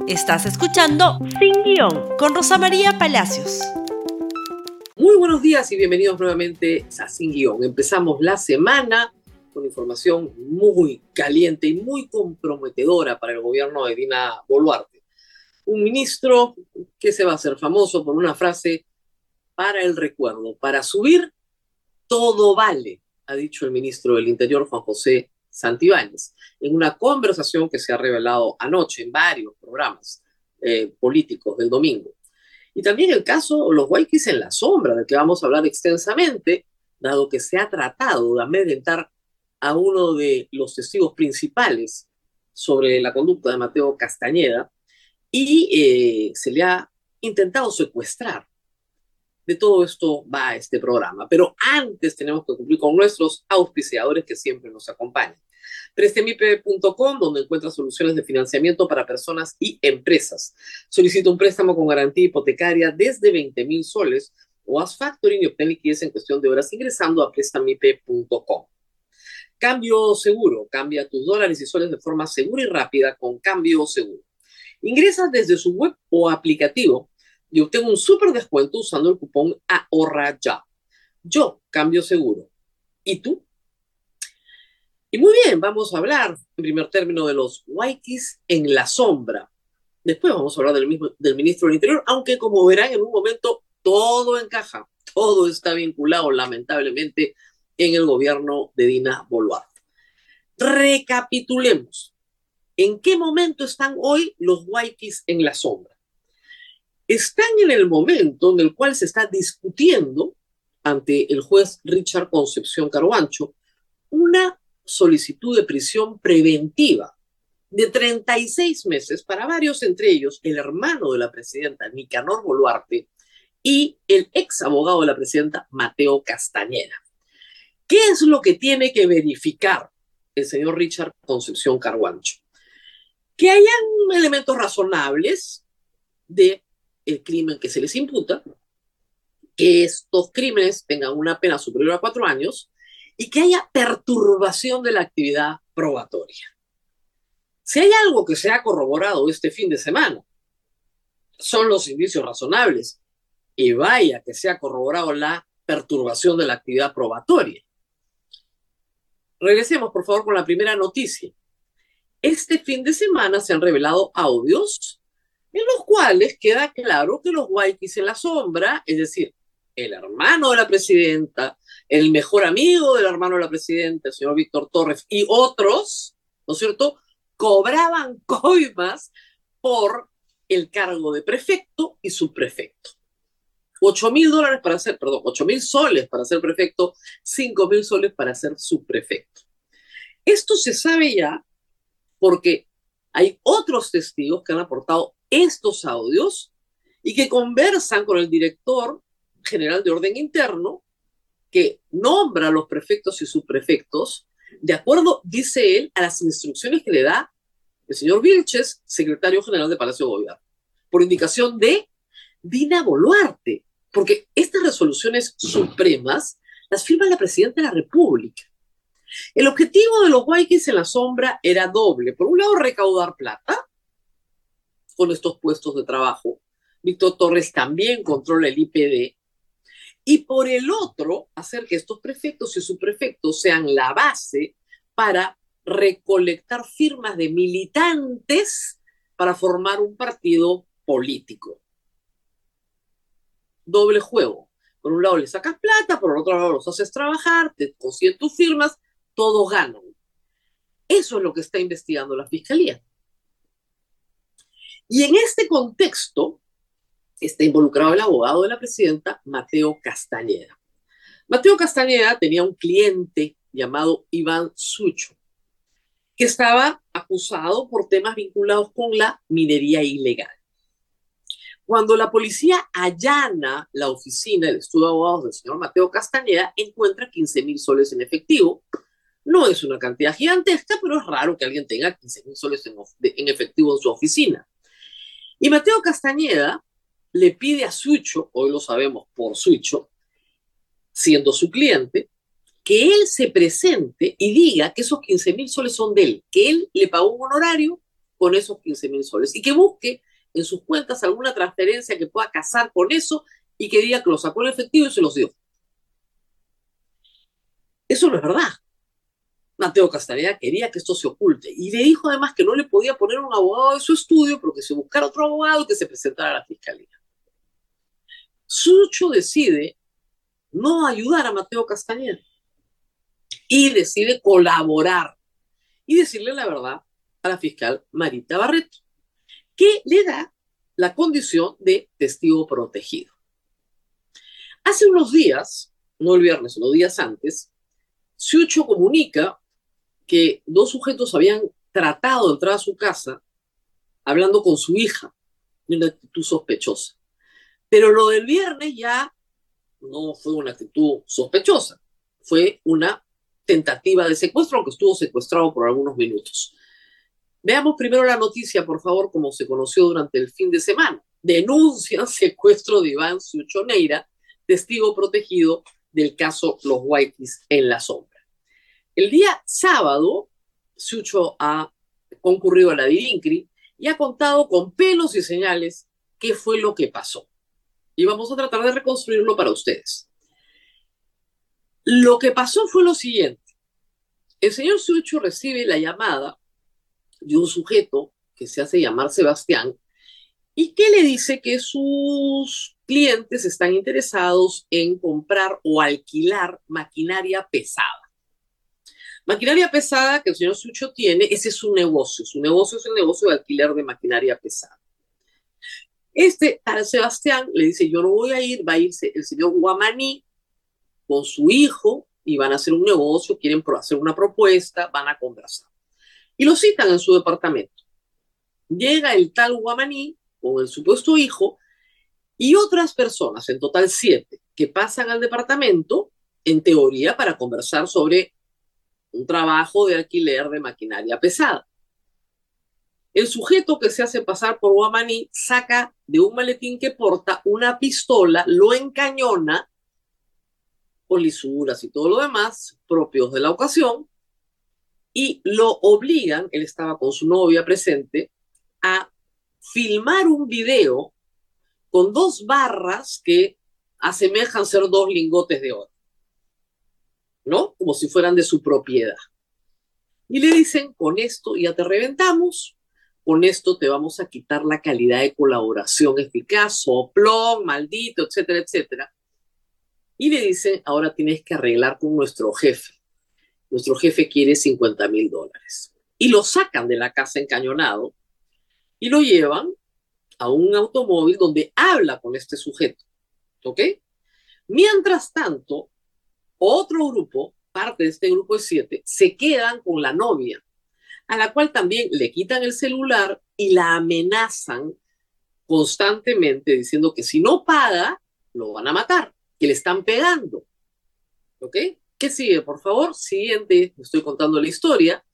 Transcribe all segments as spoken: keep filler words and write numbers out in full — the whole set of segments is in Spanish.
Estás escuchando Sin Guión con Rosa María Palacios. Muy buenos días y bienvenidos nuevamente a Sin Guión. Empezamos la semana con información muy caliente y muy comprometedora para el gobierno de Dina Boluarte. Un ministro que se va a hacer famoso por una frase para el recuerdo. Para subir, todo vale, ha dicho el ministro del Interior, Juan José Santibáñez, en una conversación que se ha revelado anoche en varios programas eh, políticos del domingo. Y también el caso Los Guayquis en la sombra, del que vamos a hablar extensamente, dado que se ha tratado de amedrentar a uno de los testigos principales sobre la conducta de Mateo Castañeda y eh, se le ha intentado secuestrar. De todo esto va este programa. Pero antes tenemos que cumplir con nuestros auspiciadores que siempre nos acompañan. Prestemipe punto com, donde encuentras soluciones de financiamiento para personas y empresas. Solicita un préstamo con garantía hipotecaria desde veinte mil soles o haz factoring y obtén liquidez en cuestión de horas ingresando a prestamipe punto com. Cambio Seguro. Cambia tus dólares y soles de forma segura y rápida con Cambio Seguro. Ingresa desde su web o aplicativo y obtengo un súper descuento usando el cupón Ahorra Ya. Yo cambio seguro. ¿Y tú? Y muy bien, vamos a hablar en primer término de los Guayquis en la sombra. Después vamos a hablar del, mismo, del ministro del Interior, aunque como verán en un momento todo encaja, todo está vinculado lamentablemente en el gobierno de Dina Boluarte. Recapitulemos. ¿En qué momento están hoy los Guayquis en la sombra? Están en el momento en el cual se está discutiendo ante el juez Richard Concepción Carhuancho una solicitud de prisión preventiva de treinta y seis meses para varios, entre ellos el hermano de la presidenta Nicanor Boluarte y el ex abogado de la presidenta Mateo Castañeda. ¿Qué es lo que tiene que verificar el señor Richard Concepción Carhuancho? Que hayan elementos razonables de el crimen que se les imputa, que estos crímenes tengan una pena superior a cuatro años y que haya perturbación de la actividad probatoria. Si hay algo que se ha corroborado este fin de semana, son los indicios razonables, y vaya que se ha corroborado la perturbación de la actividad probatoria. Regresemos, por favor, con la primera noticia. Este fin de semana se han revelado audios en los cuales queda claro que los Guayquis en la sombra, es decir, el hermano de la presidenta, el mejor amigo del hermano de la presidenta, el señor Víctor Torres, y otros, ¿no es cierto?, cobraban coimas por el cargo de prefecto y subprefecto. Ocho mil dólares para ser, perdón, ocho mil soles para ser prefecto, cinco mil soles para ser subprefecto. Esto se sabe ya porque hay otros testigos que han aportado estos audios y que conversan con el director general de orden interno que nombra a los prefectos y subprefectos de acuerdo, dice él, a las instrucciones que le da el señor Vilches, secretario general de Palacio de Gobierno, por indicación de Dina Boluarte, porque estas resoluciones supremas las firma la presidenta de la República. El objetivo de los Guayquis en la sombra era doble. Por un lado, recaudar plata con estos puestos de trabajo. Víctor Torres también controla el I P D. Y por el otro, hacer que estos prefectos y subprefectos sean la base para recolectar firmas de militantes para formar un partido político. Doble juego. Por un lado le sacas plata, por el otro lado los haces trabajar, te consiguen tus firmas, todos ganan. Eso es lo que está investigando la Fiscalía. Y en este contexto está involucrado el abogado de la presidenta, Mateo Castañeda. Mateo Castañeda tenía un cliente llamado Iván Sucho, que estaba acusado por temas vinculados con la minería ilegal. Cuando la policía allana la oficina del estudio de abogados del señor Mateo Castañeda, encuentra quince mil soles en efectivo. No es una cantidad gigantesca, pero es raro que alguien tenga quince mil soles en, en efectivo en su oficina. Y Mateo Castañeda le pide a Sucho, hoy lo sabemos por Sucho, siendo su cliente, que él se presente y diga que esos quince mil soles son de él, que él le pagó un honorario con esos quince mil soles y que busque en sus cuentas alguna transferencia que pueda casar con eso y que diga que lo sacó en efectivo y se los dio. Eso no es verdad. Mateo Castañeda quería que esto se oculte y le dijo además que no le podía poner un abogado de su estudio, pero que se buscara otro abogado y que se presentara a la fiscalía. Sucho decide no ayudar a Mateo Castañeda y decide colaborar y decirle la verdad a la fiscal Marita Barreto, que le da la condición de testigo protegido. Hace unos días, no el viernes, sino días antes, Sucho comunica que dos sujetos habían tratado de entrar a su casa hablando con su hija, de una actitud sospechosa. Pero lo del viernes ya no fue una actitud sospechosa, fue una tentativa de secuestro, aunque estuvo secuestrado por algunos minutos. Veamos primero la noticia, por favor, como se conoció durante el fin de semana. Denuncian secuestro de Iván Sucho Neira, testigo protegido del caso Los Guayquis en la sombra. El día sábado, Sucho ha concurrido a la DIRINCRI y ha contado con pelos y señales qué fue lo que pasó. Y vamos a tratar de reconstruirlo para ustedes. Lo que pasó fue lo siguiente. El señor Sucho recibe la llamada de un sujeto que se hace llamar Sebastián y que le dice que sus clientes están interesados en comprar o alquilar maquinaria pesada. Maquinaria pesada que el señor Sucho tiene, ese es su negocio. Su negocio es el negocio de alquiler de maquinaria pesada. Este tal Sebastián le dice, yo no voy a ir, va a irse el señor Guamaní con su hijo y van a hacer un negocio, quieren hacer una propuesta, van a conversar. Y lo citan en su departamento. Llega el tal Guamaní con el supuesto hijo y otras personas, en total siete, que pasan al departamento, en teoría, para conversar sobre un trabajo de alquiler de maquinaria pesada. El sujeto que se hace pasar por Guamaní saca de un maletín que porta una pistola, lo encañona con lisuras y todo lo demás propios de la ocasión y lo obligan, él estaba con su novia presente, a filmar un video con dos barras que asemejan ser dos lingotes de oro, ¿no? Como si fueran de su propiedad. Y le dicen, con esto ya te reventamos, con esto te vamos a quitar la calidad de colaboración eficaz, soplón, maldito, etcétera, etcétera. Y le dicen, ahora tienes que arreglar con nuestro jefe. Nuestro jefe quiere cincuenta mil dólares. Y lo sacan de la casa encañonado y lo llevan a un automóvil donde habla con este sujeto. ¿Ok? Mientras tanto, otro grupo, parte de este grupo de siete, se quedan con la novia, a la cual también le quitan el celular y la amenazan constantemente diciendo que si no paga, lo van a matar, que le están pegando. ¿Ok? ¿Qué sigue, por favor? Siguiente, estoy contando la historia.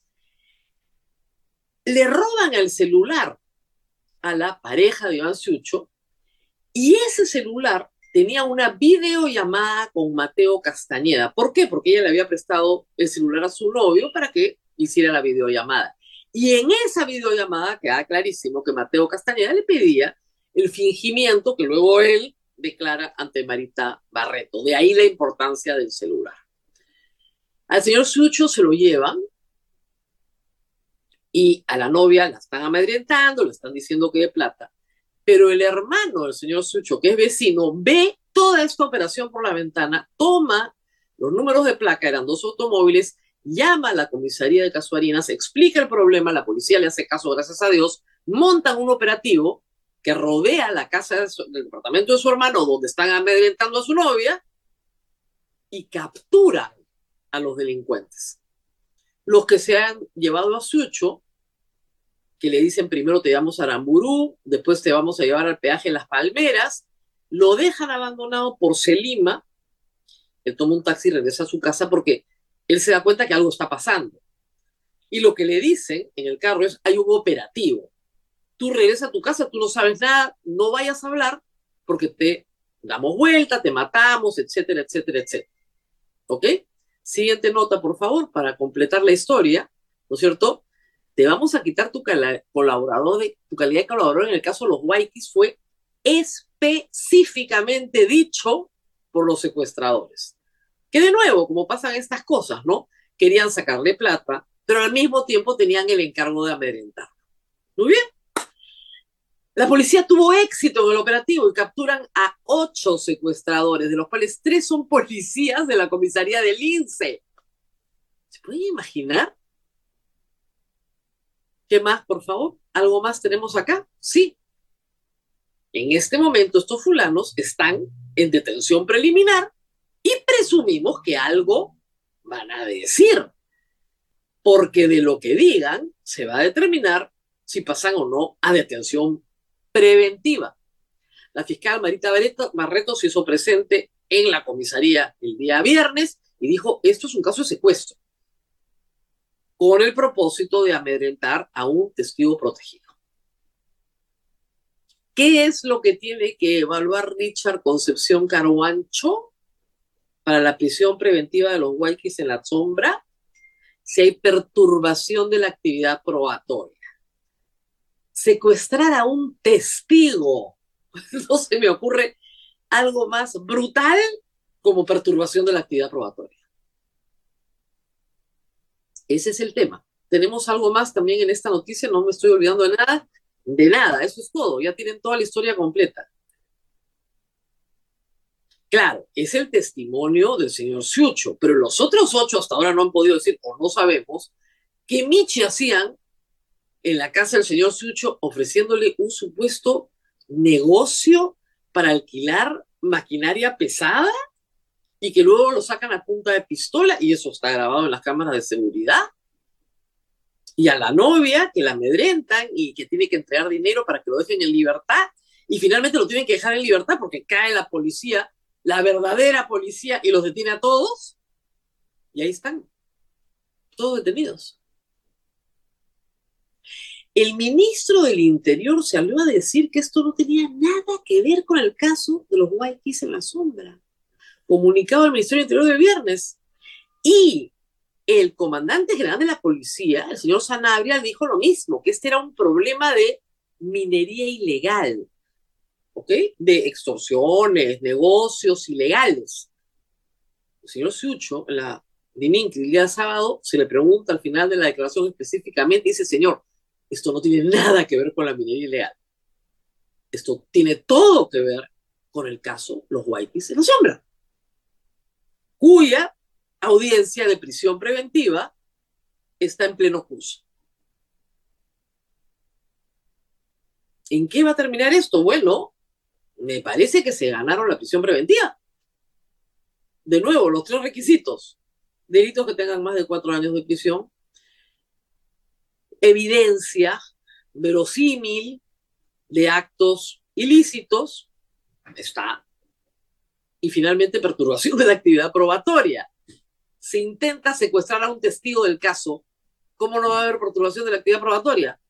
Le roban el celular a la pareja de Iván Sucho y ese celular tenía una videollamada con Mateo Castañeda. ¿Por qué? Porque ella le había prestado el celular a su novio para que hiciera la videollamada. Y en esa videollamada queda clarísimo que Mateo Castañeda le pedía el fingimiento que luego él declara ante Marita Barreto. De ahí la importancia del celular. Al señor Sucho se lo llevan y a la novia la están amedrentando, le están diciendo que de plata. Pero el hermano del señor Sucho, que es vecino, ve toda esta operación por la ventana, toma los números de placa, eran dos automóviles, llama a la comisaría de Casuarinas, explica el problema, la policía le hace caso, gracias a Dios, montan un operativo que rodea la casa de su, del departamento de su hermano, donde están amedrentando a su novia, y capturan a los delincuentes. Los que se han llevado a Sucho, que le dicen primero te llevamos a Aramburú, después te vamos a llevar al peaje en Las Palmeras, lo dejan abandonado por Selima, él toma un taxi y regresa a su casa porque él se da cuenta que algo está pasando. Y lo que le dicen en el carro es, hay un operativo. Tú regresas a tu casa, tú no sabes nada, no vayas a hablar porque te damos vuelta, te matamos, etcétera, etcétera, etcétera. ¿Ok? Siguiente nota, por favor, para completar la historia, ¿no es cierto? te vamos a quitar tu, cala, colaborador de, tu calidad de colaborador en el caso de los Waikis fue específicamente dicho por los secuestradores. Que de nuevo, como pasan estas cosas, ¿no? Querían sacarle plata, pero al mismo tiempo tenían el encargo de amedrentar. Muy bien. La policía tuvo éxito en el operativo y capturan a ocho secuestradores, de los cuales tres son policías de la comisaría del Lince. ¿Se pueden imaginar? ¿Qué más, por favor? ¿Algo más tenemos acá? Sí. En este momento estos fulanos están en detención preliminar y presumimos que algo van a decir, porque de lo que digan se va a determinar si pasan o no a detención preventiva. La fiscal Marita Barreto se hizo presente en la comisaría el día viernes y dijo, esto es un caso de secuestro, con el propósito de amedrentar a un testigo protegido. ¿Qué es lo que tiene que evaluar Richard Concepción Caruancho para la prisión preventiva de los Waikis en la sombra? Si hay perturbación de la actividad probatoria. Secuestrar a un testigo. No se me ocurre algo más brutal como perturbación de la actividad probatoria. Ese es el tema. ¿Tenemos algo más también en esta noticia? No me estoy olvidando de nada. De nada, eso es todo. Ya tienen toda la historia completa. Claro, es el testimonio del señor Ciucho, pero los otros ocho hasta ahora no han podido decir, o no sabemos, que Michi hacían en la casa del señor Ciucho ofreciéndole un supuesto negocio para alquilar maquinaria pesada y que luego lo sacan a punta de pistola, y eso está grabado en las cámaras de seguridad. Y a la novia que la amedrentan y que tiene que entregar dinero para que lo dejen en libertad, y finalmente lo tienen que dejar en libertad porque cae la policía, la verdadera policía, y los detiene a todos, y ahí están, todos detenidos. El ministro del Interior se salió a decir que esto no tenía nada que ver con el caso de los Waikis en la sombra, comunicado al Ministerio del Interior del viernes, y el comandante general de la policía, el señor Sanabria, dijo lo mismo, que este era un problema de minería ilegal, ¿ok? De extorsiones, negocios ilegales. El señor Ciucho, en la Diminqui, el día sábado, se le pregunta al final de la declaración específicamente, y dice, señor, esto no tiene nada que ver con la minería ilegal. Esto tiene todo que ver con el caso Los Waikis en la sombra, cuya audiencia de prisión preventiva está en pleno curso. ¿En qué va a terminar esto? Bueno, me parece que se ganaron la prisión preventiva. De nuevo, los tres requisitos: delitos que tengan más de cuatro años de prisión, evidencia verosímil de actos ilícitos, está, y finalmente perturbación de la actividad probatoria. Se intenta secuestrar a un testigo del caso, ¿cómo no va a haber perturbación de la actividad probatoria?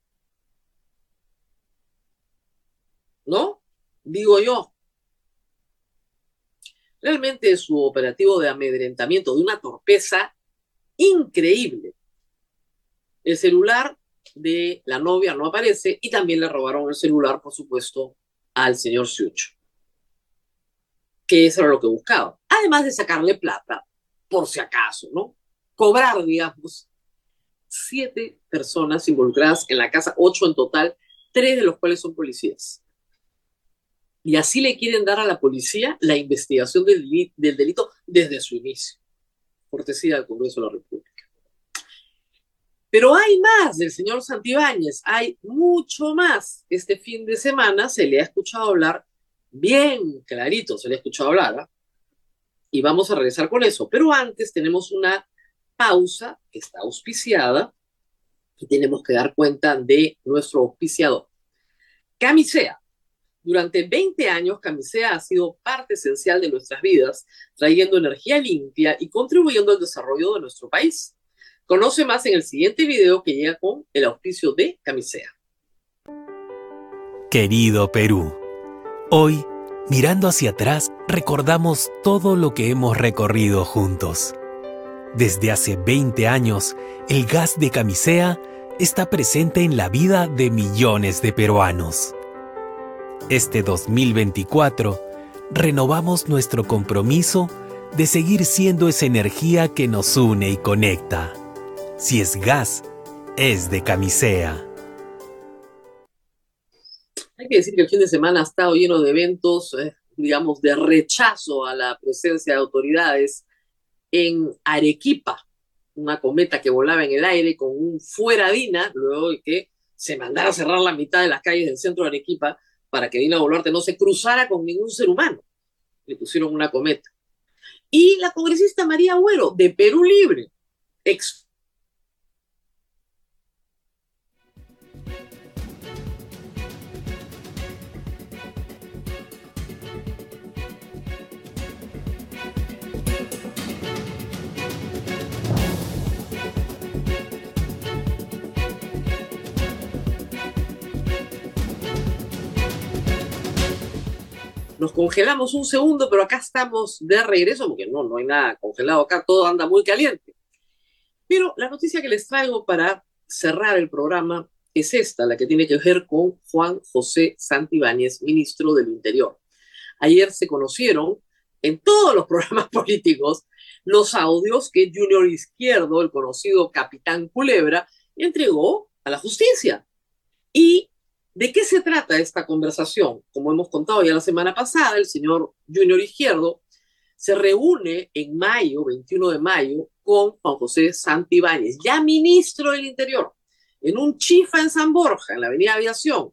¿No? Digo yo. Realmente es su operativo de amedrentamiento de una torpeza increíble. El celular de la novia no aparece y también le robaron el celular, por supuesto, al señor Ciucho, que eso era lo que buscaba. Además de sacarle plata, por si acaso, ¿no? Cobrar, digamos, siete personas involucradas en la casa, ocho en total, tres de los cuales son policías. Y así le quieren dar a la policía la investigación del, del delito desde su inicio. Cortesía del Congreso de la República. Pero hay más del señor Santibáñez, hay mucho más. Este fin de semana se le ha escuchado hablar, bien clarito se le ha escuchado hablar, ¿eh? Y vamos a regresar con eso. Pero antes tenemos una pausa que está auspiciada y tenemos que dar cuenta de nuestro auspiciador. Camisea. Durante veinte años, Camisea ha sido parte esencial de nuestras vidas, trayendo energía limpia y contribuyendo al desarrollo de nuestro país. Conoce más en el siguiente video que llega con el auspicio de Camisea. Querido Perú, hoy, mirando hacia atrás, recordamos todo lo que hemos recorrido juntos. Desde hace veinte años, el gas de Camisea está presente en la vida de millones de peruanos. Este dos mil veinticuatro, renovamos nuestro compromiso de seguir siendo esa energía que nos une y conecta. Si es gas, es de Camisea. Hay que decir que el fin de semana ha estado lleno de eventos, eh, digamos, de rechazo a la presencia de autoridades en Arequipa, una cometa que volaba en el aire con un fuera Dina, luego de que se mandara a cerrar la mitad de las calles del centro de Arequipa para que Dina Boluarte no se cruzara con ningún ser humano. Le pusieron una cometa. Y la congresista María Agüero, de Perú Libre, ex Nos congelamos un segundo, pero acá estamos de regreso, porque no, no hay nada congelado acá, todo anda muy caliente. Pero la noticia que les traigo para cerrar el programa es esta, la que tiene que ver con Juan José Santibáñez, ministro del Interior. Ayer se conocieron en todos los programas políticos los audios que Junior Izquierdo, el conocido Capitán Culebra, entregó a la justicia. Y ¿de qué se trata esta conversación? Como hemos contado ya la semana pasada, el señor Junior Izquierdo se reúne en mayo, veintiuno de mayo, con Juan José Santibáñez, ya ministro del Interior, en un chifa en San Borja, en la avenida Aviación.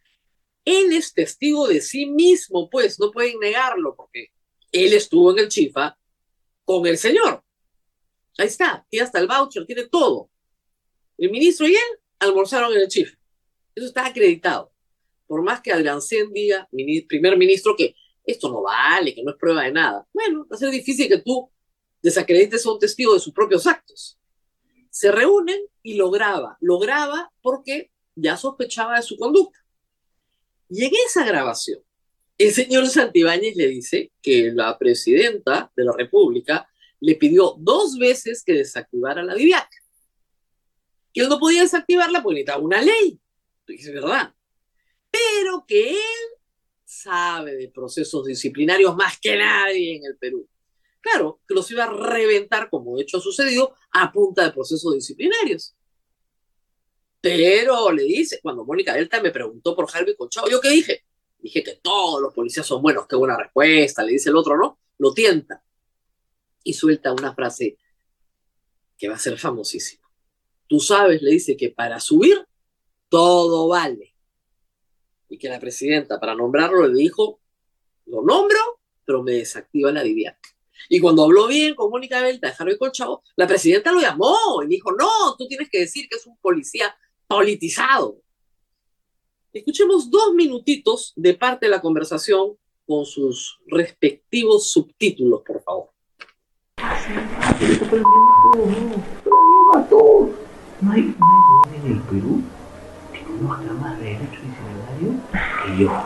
Él es testigo de sí mismo, pues, no pueden negarlo, porque él estuvo en el chifa con el señor. Ahí está, tiene hasta el voucher, tiene todo. El ministro y él almorzaron en el chifa. Eso está acreditado. Por más que Adrián Sen diga, primer ministro, que esto no vale, que no es prueba de nada. Bueno, va a ser difícil que tú desacredites a un testigo de sus propios actos. Se reúnen y lo graba. Lo graba porque ya sospechaba de su conducta. Y en esa grabación, el señor Santibáñez le dice que la presidenta de la República le pidió dos veces que desactivara la DIVIAC. Que él no podía desactivarla porque necesitaba una ley. Es verdad, pero que él sabe de procesos disciplinarios más que nadie en el Perú. Claro, que los iba a reventar, como de hecho ha sucedido, a punta de procesos disciplinarios. Pero le dice, cuando Mónica Delta me preguntó por Harvey Colchado, ¿yo qué dije? Dije que todos los policías son buenos, qué buena respuesta, le dice el otro, ¿no? Lo tienta. Y suelta una frase que va a ser famosísima. Tú sabes, le dice, que para subir todo vale. Y que la presidenta, para nombrarlo, le dijo, lo nombro, pero me desactiva la DIVIAC. Y cuando habló bien con Mónica Belta de Harvey Colchado, la presidenta lo llamó y dijo, no, tú tienes que decir que es un policía politizado. Escuchemos dos minutitos de parte de la conversación con sus respectivos subtítulos, por favor. No hay nadie en el Perú que conozca más de derecho disciplinario que yo.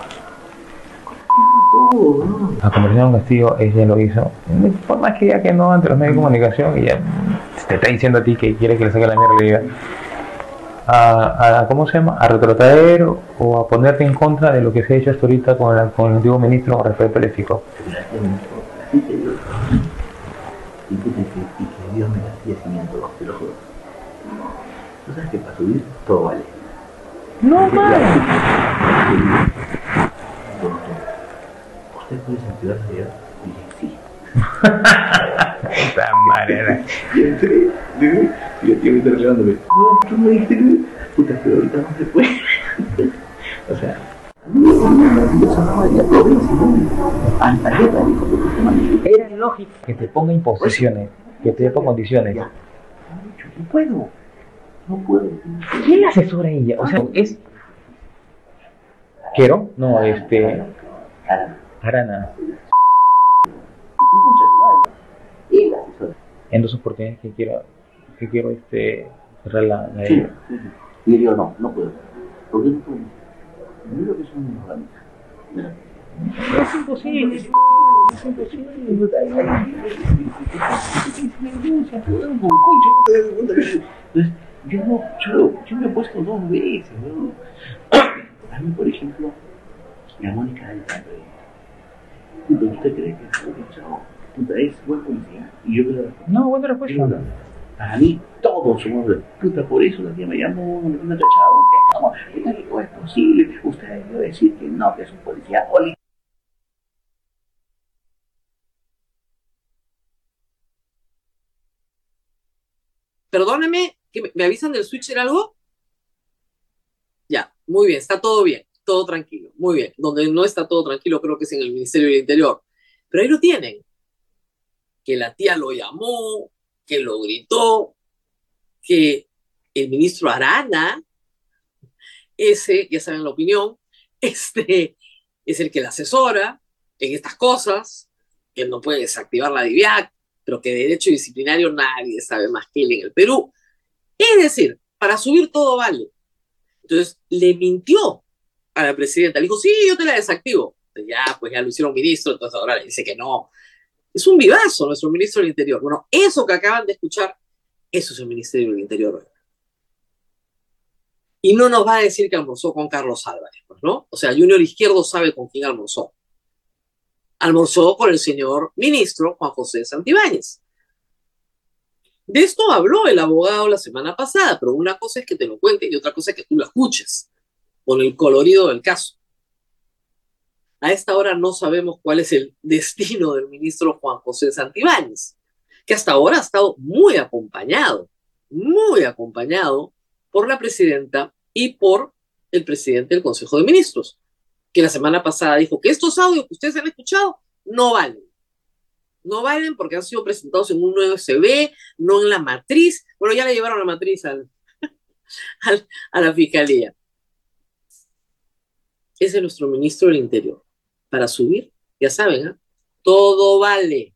Todo, ¿no? La conversación con Castillo, ella lo hizo. Por más que ya que no ante los medios de comunicación, y ya te está diciendo a ti que quiere que le saque la mierda, le diga a, a, ¿cómo se llama? A retrotraer o a ponerte en contra de lo que se ha hecho hasta ahorita con, la, con el antiguo ministro con respecto al ético. Así te digo. Y que Dios me la siga siguiendo, te lo juro. Tú sabes que para subir todo vale. No vale. ¿Usted puede sentir la idea? Y dije, sí. Esta manera. Y entré, y el tío me está regalándome. No, tú me dijiste que... Puta, pero ahorita no se puede. O sea... Era lógico que te ponga imposiciones, que te ponga condiciones. No puedo. No puedo. ¿Quién asesora a ella? O sea, es... ¿Quero? No, este... Arana. Arana. Él asesora. En dos oportunidades que quiero... Que quiero, este... cerrar la... la sí, sí, sí. Y yo no, no puedo. ¿Por qué no puedo? Mira lo que son mis organismos. Mira. Es imposible. Es imposible. Entonces, Yo no, yo, yo me he puesto dos veces, ¿no? A mí, por ejemplo, la Mónica del Padre. ¿Usted cree que puta es buen policía? Y yo creo que No, buena respuesta. para mí todos somos de puta, por eso la tía me llamó, me vino cachado, que como, puta, que cómo es posible, usted debió decir que no, que es un policía poli. Perdóneme, que me, me avisan del switcher algo. Ya, muy bien, está todo bien, todo tranquilo, muy bien. Donde no está todo tranquilo creo que es en el Ministerio del Interior. Pero ahí lo tienen, que la tía lo llamó, que lo gritó, que el ministro Arana, ese, ya saben la opinión, este es el que la asesora en estas cosas, que no puede desactivar la DIVIAC, pero que de derecho disciplinario nadie sabe más que él en el Perú. Es decir, para subir todo vale. Entonces, le mintió a la presidenta. Le dijo, sí, yo te la desactivo. Ya, pues ya lo hicieron ministro, entonces ahora le dice que no. Es un vivazo nuestro ministro del Interior. Bueno, eso que acaban de escuchar, eso es el Ministerio del Interior hoy. Y no nos va a decir que almorzó con Carlos Álvarez, pues, ¿no? O sea, Junior Izquierdo sabe con quién almorzó. Almorzó con el señor ministro Juan José Santibáñez. De esto habló el abogado la semana pasada, pero una cosa es que te lo cuente y otra cosa es que tú lo escuches, con el colorido del caso. A esta hora no sabemos cuál es el destino del ministro Juan José Santibáñez, que hasta ahora ha estado muy acompañado, muy acompañado por la presidenta y por el presidente del Consejo de Ministros, que la semana pasada dijo que estos audios que ustedes han escuchado no valen. No valen porque han sido presentados en un U S B, no en la matriz. Bueno, ya le llevaron la matriz al, al, a la fiscalía. Ese es nuestro ministro del Interior. Para subir, ya saben, ¿eh? Todo vale.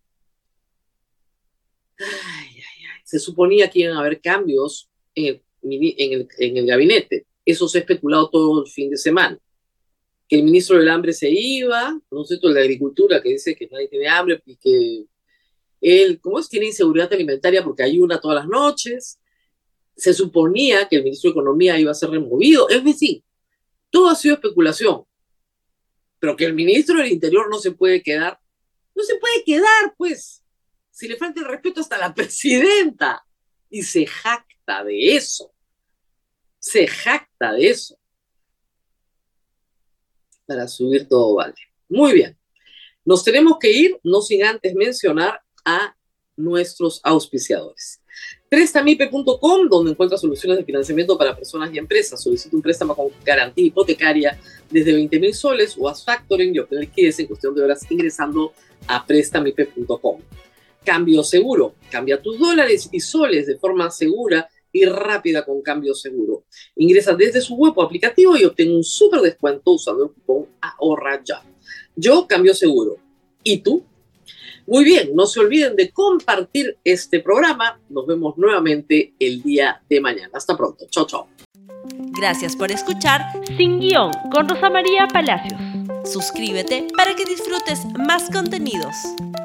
Ay, ay, ay. Se suponía que iban a haber cambios en el, en el, en el gabinete. Eso se ha especulado todo el fin de semana. Que el ministro del Hambre se iba, no sé, el de Agricultura, que dice que nadie tiene hambre y que él, ¿cómo es? Tiene inseguridad alimentaria porque ayuna todas las noches. Se suponía que el ministro de Economía iba a ser removido. Es decir, todo ha sido especulación. Pero que el ministro del Interior no se puede quedar, no se puede quedar, pues, si le falta el respeto hasta la presidenta. Y se jacta de eso. Se jacta de eso. Para subir todo vale. Muy bien. Nos tenemos que ir, no sin antes mencionar a nuestros auspiciadores. Prestamipe punto com, donde encuentra soluciones de financiamiento para personas y empresas. Solicita un préstamo con garantía hipotecaria desde veinte mil soles o haz factoring y obtener liquidez en cuestión de horas ingresando a Prestamipe punto com. Cambio seguro. Cambia tus dólares y soles de forma segura y rápida con Cambio Seguro. Ingresa desde su web o aplicativo y obtén un súper descuento usando el cupón Ahorra Ya. Yo Cambio Seguro. ¿Y tú? Muy bien, no se olviden de compartir este programa. Nos vemos nuevamente el día de mañana. Hasta pronto. Chao, chao. Gracias por escuchar Sin Guión con Rosa María Palacios. Suscríbete para que disfrutes más contenidos.